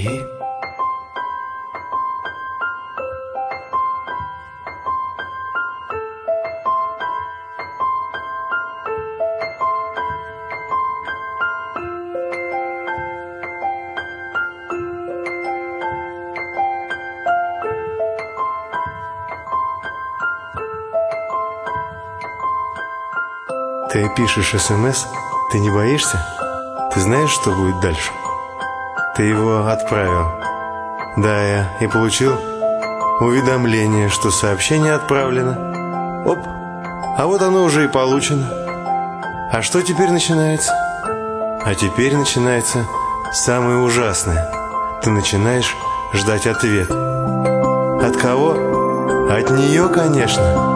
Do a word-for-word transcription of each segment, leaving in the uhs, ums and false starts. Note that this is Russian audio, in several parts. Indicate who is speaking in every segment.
Speaker 1: И...
Speaker 2: Ты пишешь СМС, ты не боишься? Ты знаешь, что будет дальше? Ты его отправил. Да, я и получил уведомление, что сообщение отправлено. Оп, а вот оно уже и получено. А что теперь начинается? А теперь начинается самое ужасное. Ты начинаешь ждать ответ. От кого? От нее, конечно.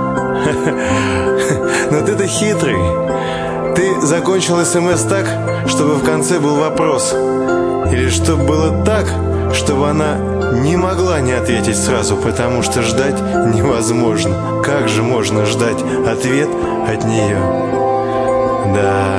Speaker 2: Но ты-то хитрый. Ты закончил СМС так, чтобы в конце был вопрос. Или чтобы было так, чтобы она не могла не ответить сразу, потому что ждать невозможно. Как же можно ждать ответ от нее? Да...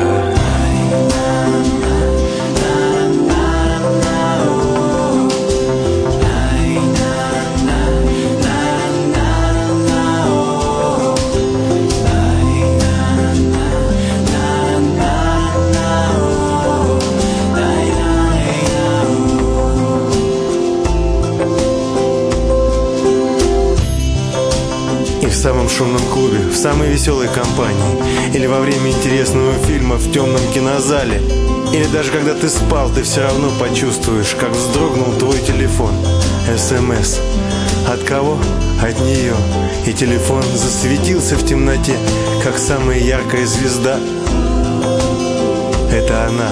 Speaker 2: В самом шумном клубе, в самой веселой компании, или во время интересного фильма в темном кинозале, или даже когда ты спал, ты все равно почувствуешь, как вздрогнул твой телефон. СМС. От кого? От нее. И телефон засветился в темноте, как самая яркая звезда. Это она.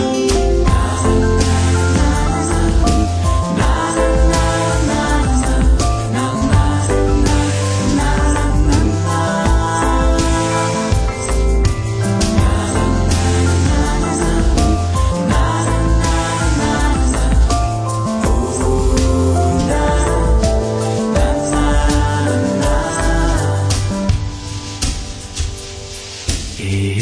Speaker 1: И...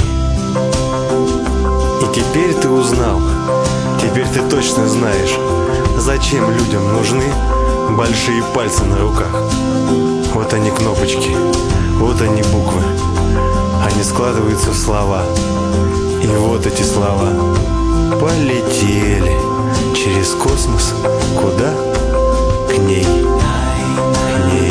Speaker 2: И теперь ты узнал, теперь ты точно знаешь, зачем людям нужны большие пальцы на руках. Вот они кнопочки, вот они буквы. Они складываются в слова. И вот эти слова полетели через космос. Куда? К ней. К ней.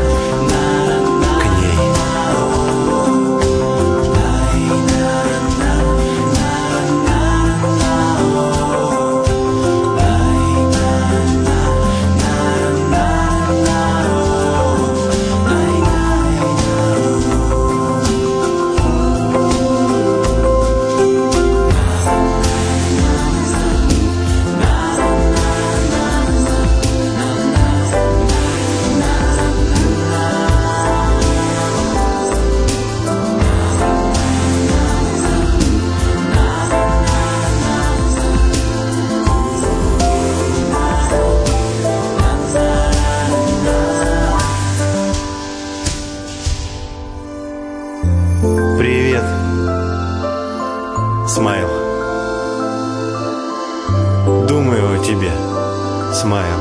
Speaker 2: Привет, Смайл. Думаю о тебе, Смайл.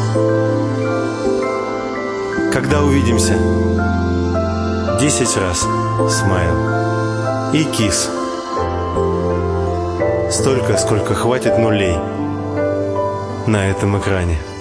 Speaker 2: Когда увидимся? Десять раз, Смайл. И кис. Столько, сколько хватит нулей на этом экране.